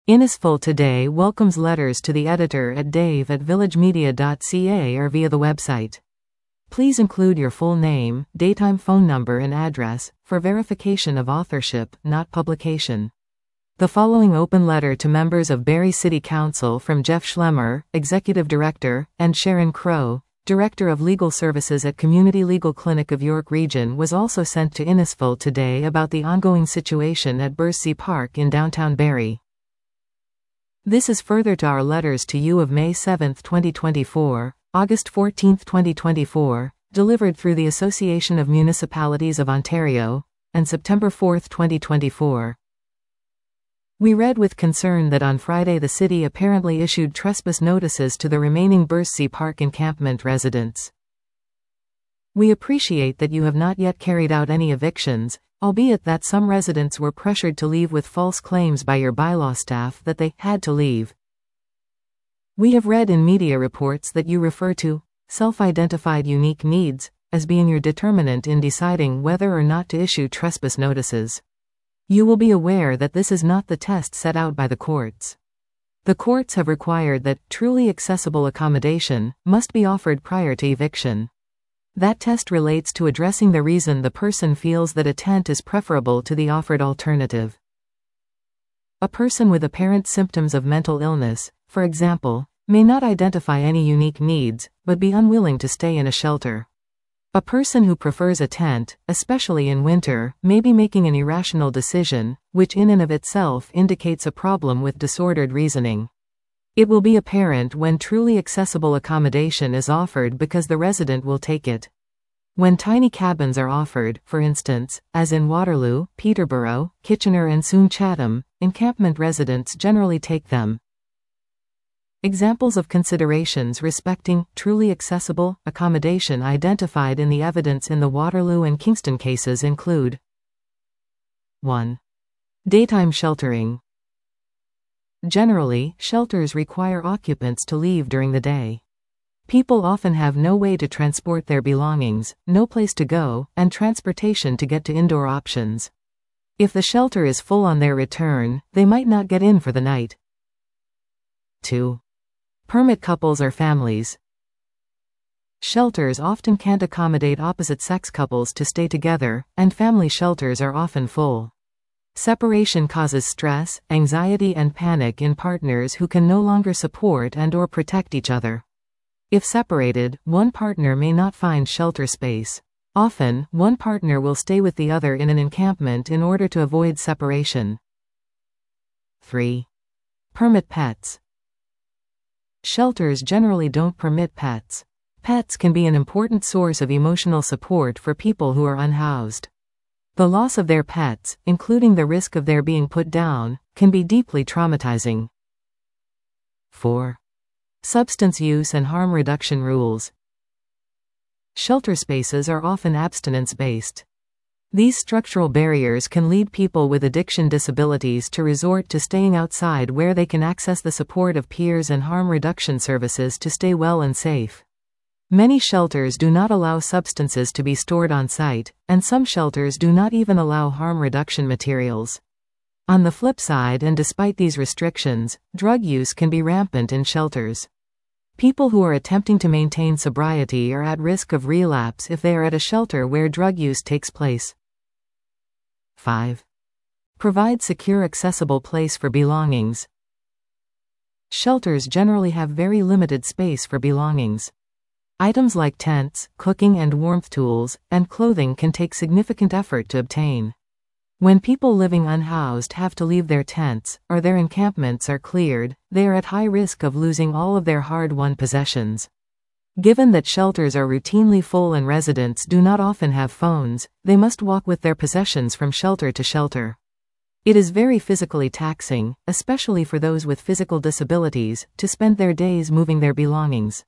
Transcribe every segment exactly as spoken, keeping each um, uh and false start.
Innisfil Today welcomes letters to the editor at dave at villagemedia dot c a or via the website. Please include your full name, daytime phone number and address, for verification of authorship, not publication. The following open letter to members of Barre City Council from Jeff Schlemmer, Executive Director, and Sharon Crow, Director of Legal Services at Community Legal Clinic of York Region, was also sent to Innisfil Today about the ongoing situation at Birdsea Park in downtown Barre. This is further to our letters to you of May seventh twenty twenty-four, August fourteenth twenty twenty-four, delivered through the Association of Municipalities of Ontario, and September fourth twenty twenty-four. We read with concern that on Friday the city apparently issued trespass notices to the remaining Birdsea Park encampment residents. We appreciate that you have not yet carried out any evictions, albeit that some residents were pressured to leave with false claims by your bylaw staff that they had to leave. We have read in media reports that you refer to self-identified unique needs as being your determinant in deciding whether or not to issue trespass notices. You will be aware that this is not the test set out by the courts. The courts have required that truly accessible accommodation must be offered prior to eviction. That test relates to addressing the reason the person feels that a tent is preferable to the offered alternative. A person with apparent symptoms of mental illness, for example, may not identify any unique needs, but be unwilling to stay in a shelter. A person who prefers a tent, especially in winter, may be making an irrational decision, which in and of itself indicates a problem with disordered reasoning. It will be apparent when truly accessible accommodation is offered because the resident will take it. When tiny cabins are offered, for instance, as in Waterloo, Peterborough, Kitchener and soon Chatham, encampment residents generally take them. Examples of considerations respecting truly accessible accommodation identified in the evidence in the Waterloo and Kingston cases include: one. Daytime sheltering. Generally, shelters require occupants to leave during the day. People often have no way to transport their belongings, no place to go, and transportation to get to indoor options. If the shelter is full on their return, they might not get in for the night. two. Permit couples or families. Shelters often can't accommodate opposite-sex couples to stay together, and family shelters are often full. Separation causes stress, anxiety and panic in partners who can no longer support and or protect each other. If separated, one partner may not find shelter space. Often, one partner will stay with the other in an encampment in order to avoid separation. three. Permit pets. Shelters generally don't permit pets. Pets can be an important source of emotional support for people who are unhoused. The loss of their pets, including the risk of their being put down, can be deeply traumatizing. four. Substance use and harm reduction rules. Shelter spaces are often abstinence-based. These structural barriers can lead people with addiction disabilities to resort to staying outside where they can access the support of peers and harm reduction services to stay well and safe. Many shelters do not allow substances to be stored on site, and some shelters do not even allow harm reduction materials. On the flip side, and despite these restrictions, drug use can be rampant in shelters. People who are attempting to maintain sobriety are at risk of relapse if they are at a shelter where drug use takes place. five. Provide secure, accessible place for belongings. Shelters generally have very limited space for belongings. Items like tents, cooking and warmth tools, and clothing can take significant effort to obtain. When people living unhoused have to leave their tents, or their encampments are cleared, they are at high risk of losing all of their hard-won possessions. Given that shelters are routinely full and residents do not often have phones, they must walk with their possessions from shelter to shelter. It is very physically taxing, especially for those with physical disabilities, to spend their days moving their belongings.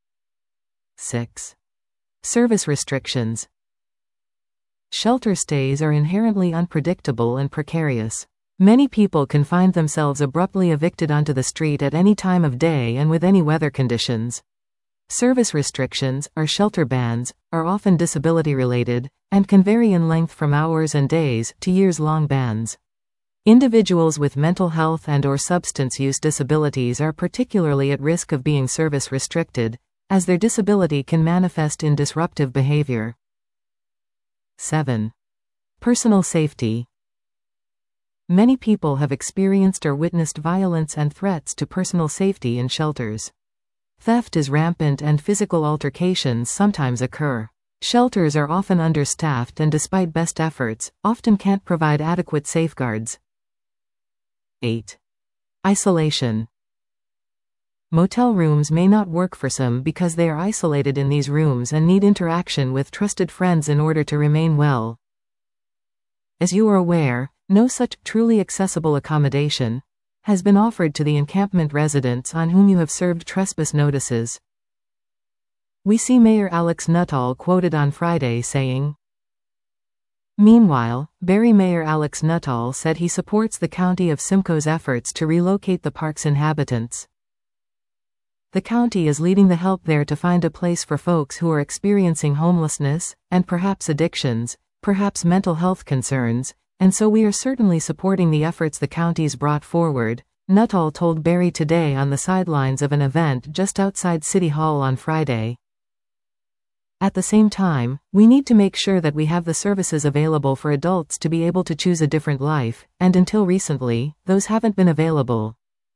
six. Service restrictions. Shelter stays are inherently unpredictable and precarious. Many people can find themselves abruptly evicted onto the street at any time of day and with any weather conditions. Service restrictions, or shelter bans, are often disability-related, and can vary in length from hours and days to years-long bans. Individuals with mental health and/or substance use disabilities are particularly at risk of being service restricted, as their disability can manifest in disruptive behavior. seven. Personal safety. Many people have experienced or witnessed violence and threats to personal safety in shelters. Theft is rampant and physical altercations sometimes occur. Shelters are often understaffed and, despite best efforts, often can't provide adequate safeguards. eight. Isolation. Motel rooms may not work for some because they are isolated in these rooms and need interaction with trusted friends in order to remain well. As you are aware, no such truly accessible accommodation has been offered to the encampment residents on whom you have served trespass notices. We see Mayor Alex Nuttall quoted on Friday saying, Meanwhile, Barrie Mayor Alex Nuttall said he supports the County of Simcoe's efforts to relocate the park's inhabitants. The county is leading the help there to find a place for folks who are experiencing homelessness, and perhaps addictions, perhaps mental health concerns, and so we are certainly supporting the efforts the county's brought forward, Nuttall told Barrie Today on the sidelines of an event just outside City Hall on Friday. At the same time, we need to make sure that we have the services available for adults to be able to choose a different life, and until recently, those haven't been available.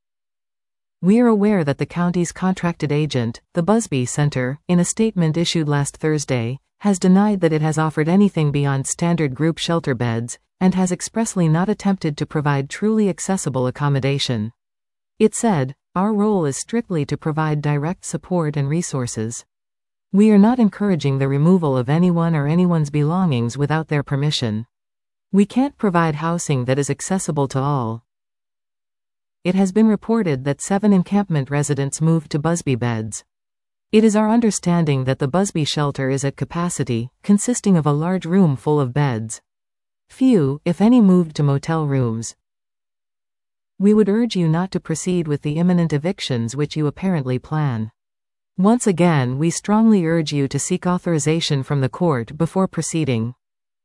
We are aware that the county's contracted agent, the Busby Center, in a statement issued last Thursday, has denied that it has offered anything beyond standard group shelter beds, and has expressly not attempted to provide truly accessible accommodation. It said, "Our role is strictly to provide direct support and resources. We are not encouraging the removal of anyone or anyone's belongings without their permission. We can't provide housing that is accessible to all." It has been reported that seven encampment residents moved to Busby beds. It is our understanding that the Busby shelter is at capacity, consisting of a large room full of beds. Few, if any, moved to motel rooms. We would urge you not to proceed with the imminent evictions which you apparently plan. Once again, we strongly urge you to seek authorization from the court before proceeding.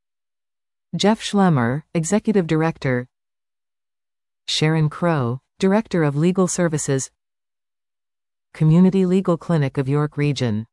Jeff Schlemmer, Executive Director. Sharon Crow, Director of Legal Services, Community Legal Clinic of York Region.